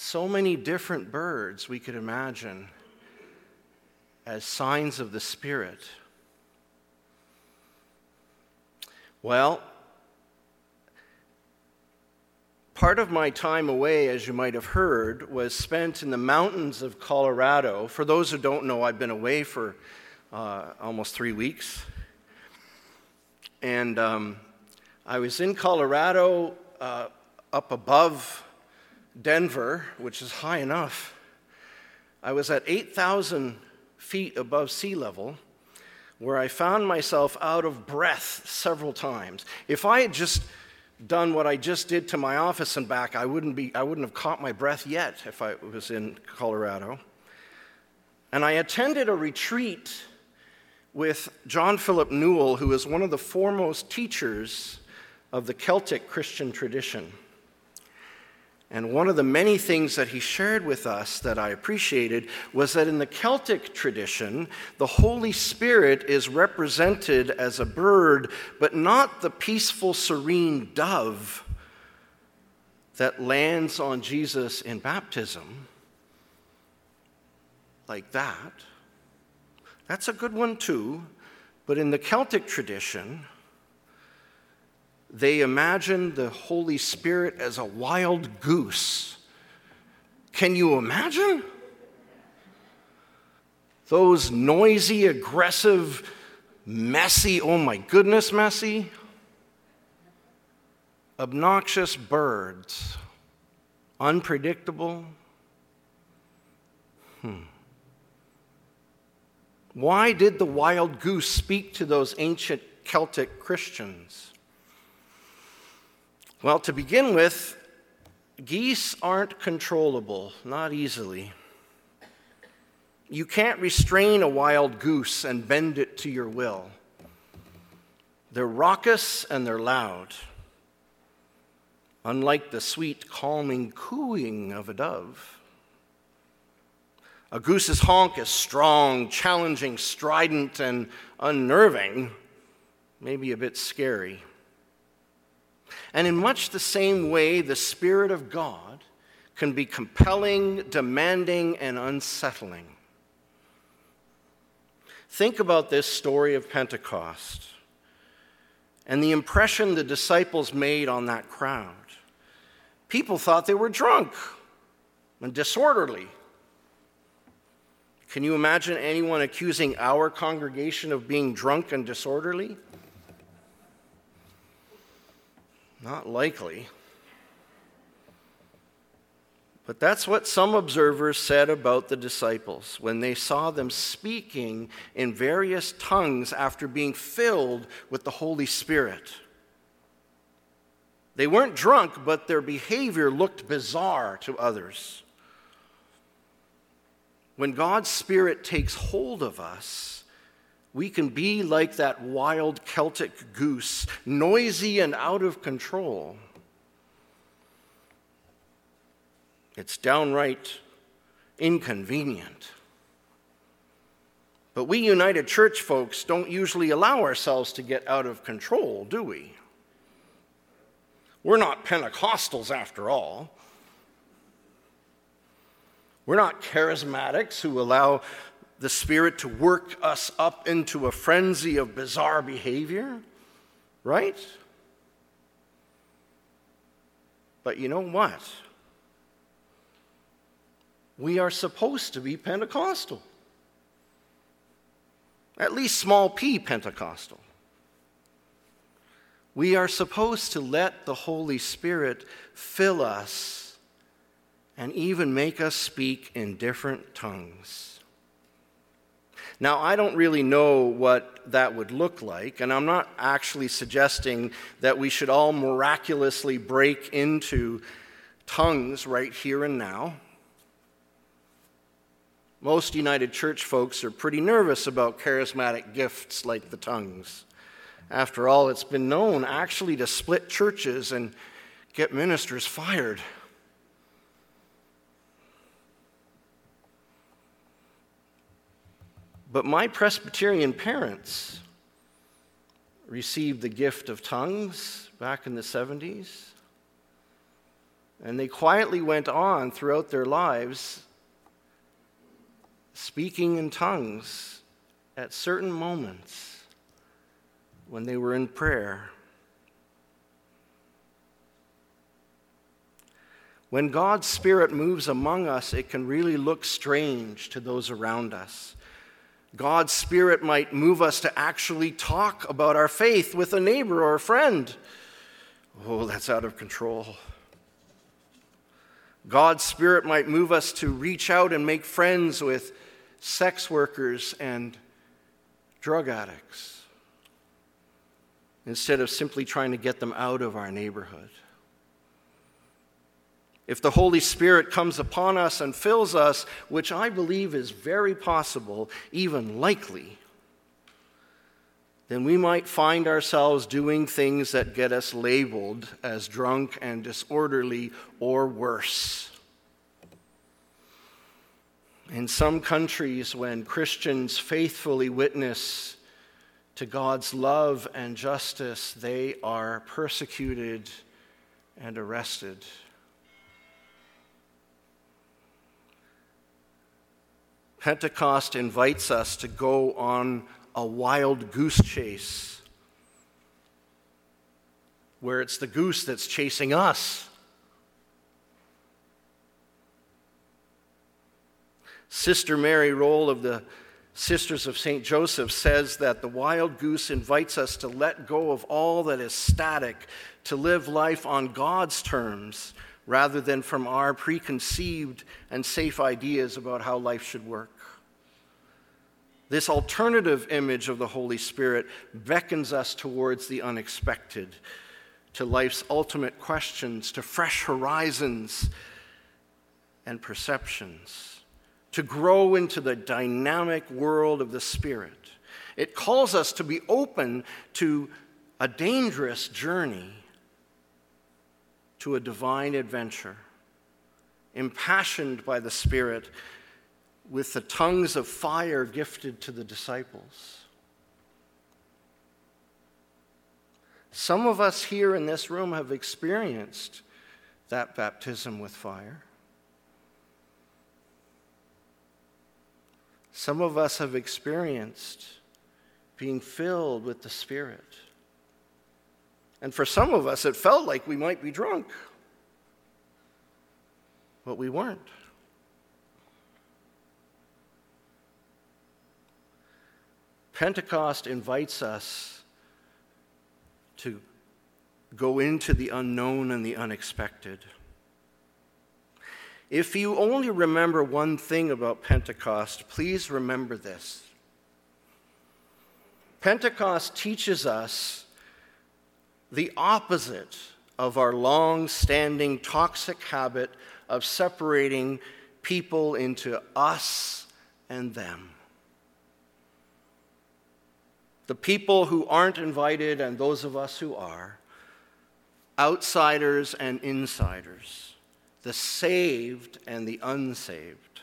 So many different birds we could imagine as signs of the Spirit. Well, part of my time away, as you might have heard, was spent in the mountains of Colorado. For those who don't know, I've been away for almost 3 weeks. And I was in Colorado up above Denver, which is high enough. I was at 8,000 feet above sea level, where I found myself out of breath several times. If I had just done what I just did to my office and back, I wouldn't have caught my breath yet if I was in Colorado. And I attended a retreat with John Philip Newell, who is one of the foremost teachers of the Celtic Christian tradition. And one of the many things that he shared with us that I appreciated was that in the Celtic tradition, the Holy Spirit is represented as a bird, but not the peaceful, serene dove that lands on Jesus in baptism like that. That's a good one too, but in the Celtic tradition, they imagine the Holy Spirit as a wild goose. Can you imagine? Those noisy, aggressive, messy, oh my goodness, messy, obnoxious birds, unpredictable. Why did the wild goose speak to those ancient Celtic Christians? Well, to begin with, geese aren't controllable, not easily. You can't restrain a wild goose and bend it to your will. They're raucous and they're loud, unlike the sweet, calming cooing of a dove. A goose's honk is strong, challenging, strident, and unnerving, maybe a bit scary. And in much the same way, the Spirit of God can be compelling, demanding, and unsettling. Think about this story of Pentecost and the impression the disciples made on that crowd. People thought they were drunk and disorderly. Can you imagine anyone accusing our congregation of being drunk and disorderly? Not likely. But that's what some observers said about the disciples when they saw them speaking in various tongues after being filled with the Holy Spirit. They weren't drunk, but their behavior looked bizarre to others. When God's Spirit takes hold of us, we can be like that wild Celtic goose, noisy and out of control. It's downright inconvenient. But we United Church folks don't usually allow ourselves to get out of control, do we? We're not Pentecostals after all. We're not charismatics who allow the Spirit to work us up into a frenzy of bizarre behavior, right? But you know what? We are supposed to be Pentecostal. At least small p Pentecostal. We are supposed to let the Holy Spirit fill us and even make us speak in different tongues. Now, I don't really know what that would look like, and I'm not actually suggesting that we should all miraculously break into tongues right here and now. Most United Church folks are pretty nervous about charismatic gifts like the tongues. After all, it's been known actually to split churches and get ministers fired. But my Presbyterian parents received the gift of tongues back in the 70s. And they quietly went on throughout their lives, speaking in tongues at certain moments when they were in prayer. When God's Spirit moves among us, it can really look strange to those around us. God's Spirit might move us to actually talk about our faith with a neighbor or a friend. Oh, that's out of control. God's Spirit might move us to reach out and make friends with sex workers and drug addicts instead of simply trying to get them out of our neighborhood. If the Holy Spirit comes upon us and fills us, which I believe is very possible, even likely, then we might find ourselves doing things that get us labeled as drunk and disorderly or worse. In some countries, when Christians faithfully witness to God's love and justice, they are persecuted and arrested. Pentecost invites us to go on a wild goose chase, where it's the goose that's chasing us. Sister Mary Roll of the Sisters of St. Joseph says that the wild goose invites us to let go of all that is static, to live life on God's terms, rather than from our preconceived and safe ideas about how life should work. This alternative image of the Holy Spirit beckons us towards the unexpected, to life's ultimate questions, to fresh horizons and perceptions, to grow into the dynamic world of the Spirit. It calls us to be open to a dangerous journey, to a divine adventure, impassioned by the Spirit, with the tongues of fire gifted to the disciples. Some of us here in this room have experienced that baptism with fire. Some of us have experienced being filled with the Spirit. And for some of us, it felt like we might be drunk, but we weren't. Pentecost invites us to go into the unknown and the unexpected. If you only remember one thing about Pentecost, please remember this. Pentecost teaches us the opposite of our long-standing toxic habit of separating people into us and them. The people who aren't invited and those of us who are, outsiders and insiders, the saved and the unsaved.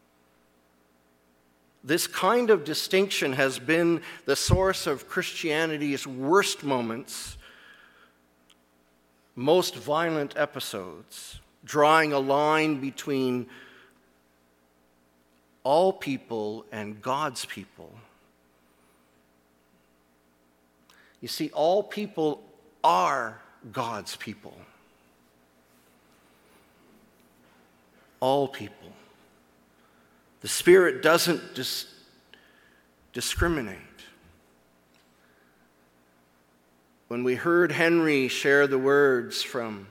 This kind of distinction has been the source of Christianity's worst moments, most violent episodes, drawing a line between all people and God's people. You see, all people are God's people. All people. The Spirit doesn't discriminate. When we heard Henry share the words from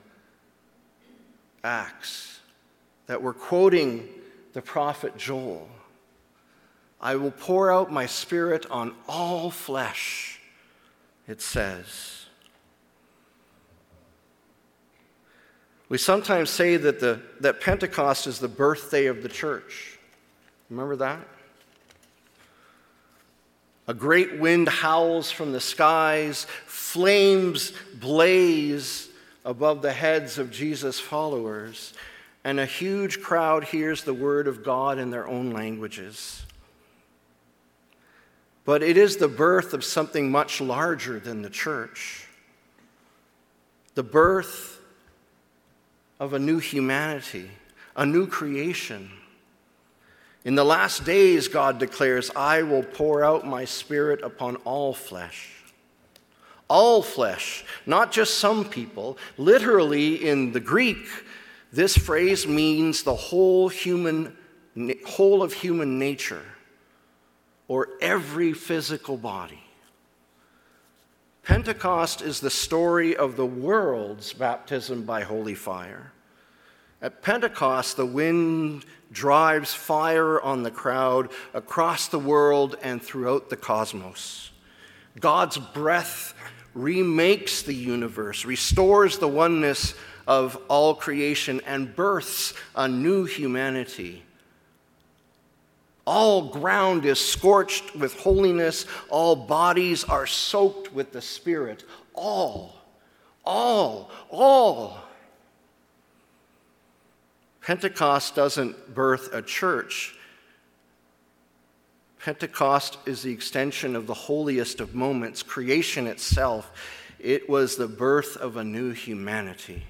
Acts that were quoting the prophet Joel, I will pour out my Spirit on all flesh, it says. We sometimes say that Pentecost is the birthday of the church. Remember that? A great wind howls from the skies, flames blaze above the heads of Jesus' followers, and a huge crowd hears the word of God in their own languages. But it is the birth of something much larger than the church. The birth of a new humanity, a new creation. In the last days, God declares, I will pour out my Spirit upon all flesh. All flesh, not just some people. Literally, in the Greek, this phrase means the whole of human nature, or every physical body. Pentecost is the story of the world's baptism by holy fire. At Pentecost, the wind drives fire on the crowd across the world and throughout the cosmos. God's breath remakes the universe, restores the oneness of all creation, and births a new humanity. All ground is scorched with holiness. All bodies are soaked with the Spirit. All. Pentecost doesn't birth a church. Pentecost is the extension of the holiest of moments, creation itself. It was the birth of a new humanity.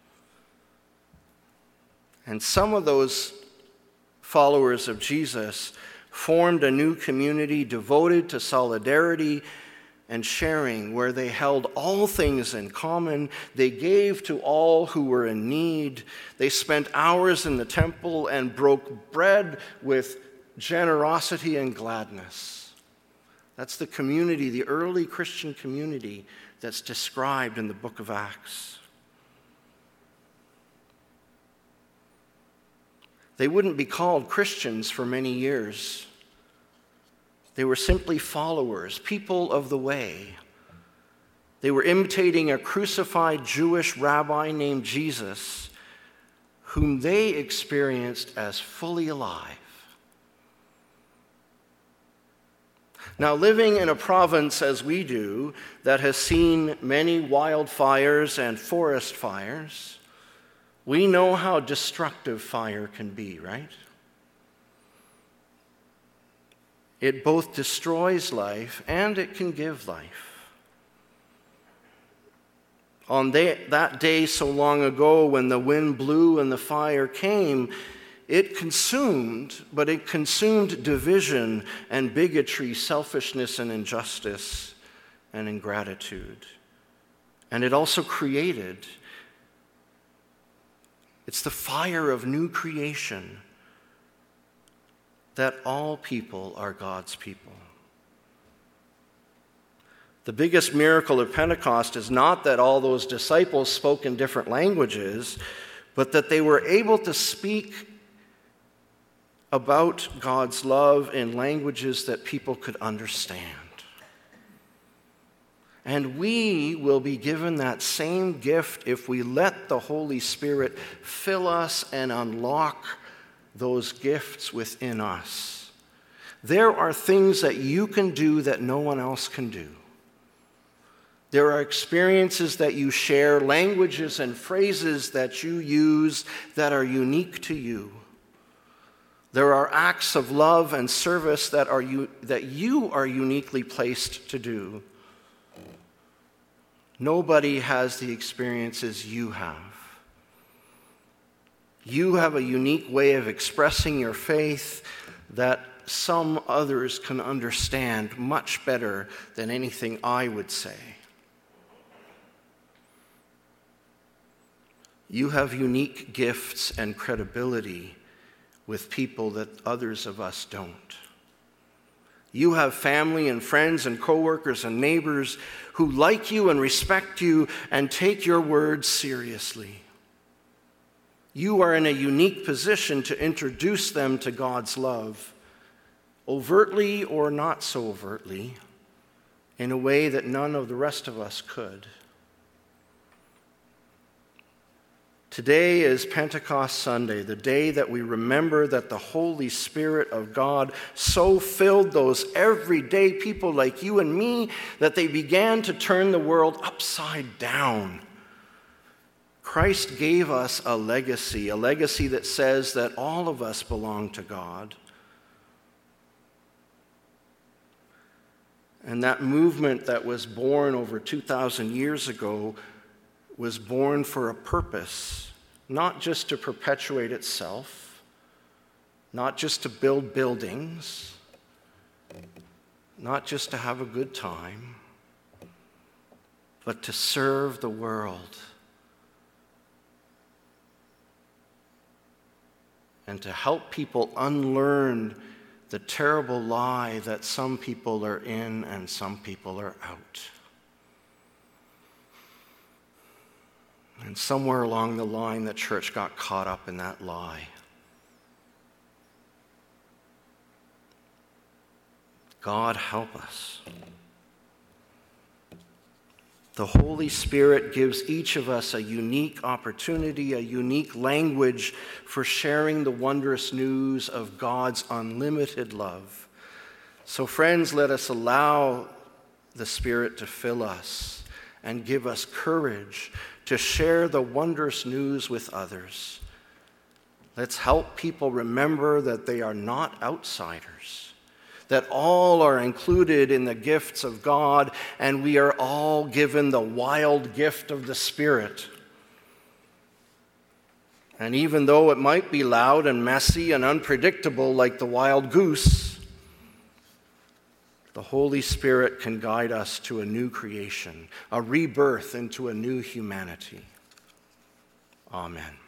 And some of those followers of Jesus formed a new community devoted to solidarity and sharing, where they held all things in common. They gave to all who were in need. They spent hours in the temple and broke bread with generosity and gladness. That's the community, the early Christian community that's described in the book of Acts. They wouldn't be called Christians for many years. They were simply followers, people of the way. They were imitating a crucified Jewish rabbi named Jesus, whom they experienced as fully alive. Now, living in a province as we do, that has seen many wildfires and forest fires, we know how destructive fire can be, right? It both destroys life and it can give life. On that day so long ago when the wind blew and the fire came, it consumed division and bigotry, selfishness and injustice and ingratitude. And it also created. It's the fire of new creation, that all people are God's people. The biggest miracle of Pentecost is not that all those disciples spoke in different languages, but that they were able to speak about God's love in languages that people could understand. And we will be given that same gift if we let the Holy Spirit fill us and unlock those gifts within us. There are things that you can do that no one else can do. There are experiences that you share, languages and phrases that you use that are unique to you. There are acts of love and service that you are uniquely placed to do. Nobody has the experiences you have. You have a unique way of expressing your faith that some others can understand much better than anything I would say. You have unique gifts and credibility with people that others of us don't. You have family and friends and coworkers and neighbors who like you and respect you and take your words seriously. You are in a unique position to introduce them to God's love, overtly or not so overtly, in a way that none of the rest of us could. Today is Pentecost Sunday, the day that we remember that the Holy Spirit of God so filled those everyday people like you and me that they began to turn the world upside down. Christ gave us a legacy that says that all of us belong to God. And that movement that was born over 2,000 years ago was born for a purpose, not just to perpetuate itself, not just to build buildings, not just to have a good time, but to serve the world and to help people unlearn the terrible lie that some people are in and some people are out. And somewhere along the line, the church got caught up in that lie. God help us. The Holy Spirit gives each of us a unique opportunity, a unique language for sharing the wondrous news of God's unlimited love. So, friends, let us allow the Spirit to fill us and give us courage to share the wondrous news with others. Let's help people remember that they are not outsiders, that all are included in the gifts of God, and we are all given the wild gift of the Spirit. And even though it might be loud and messy and unpredictable like the wild goose, the Holy Spirit can guide us to a new creation, a rebirth into a new humanity. Amen.